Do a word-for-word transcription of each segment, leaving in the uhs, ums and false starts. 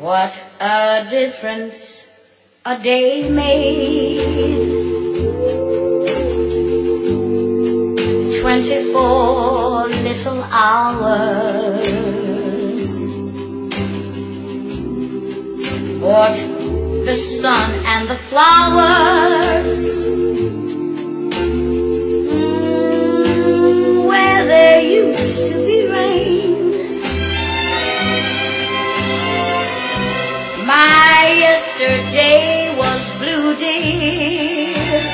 What a difference a day made. Twenty-four little hours. Brought the sun and the flowers mm, where there used to be rain. My yesterday was blue, dear.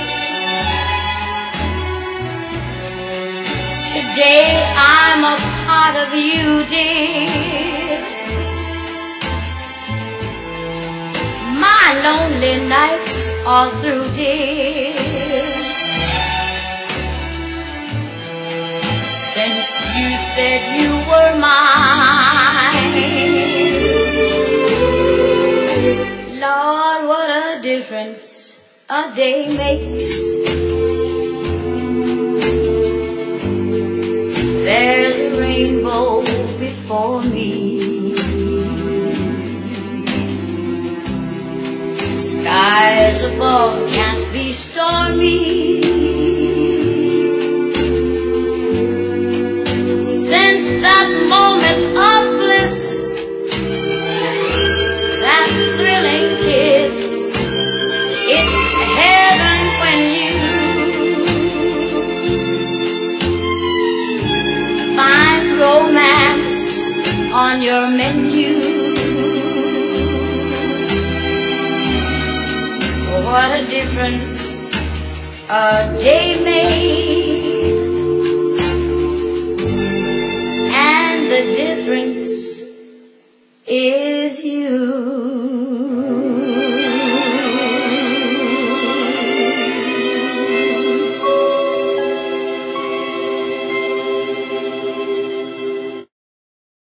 Today I'm a part of you, dear. My lonely nights are through, dear. Since you said you were mine. Lord, what a difference a day makes. There's a rainbow before me. Skies above can't be stormy. Since that moment of bliss, that thrilling kiss, it's heaven when you find romance on your menu. What a difference a day made, and the difference is you.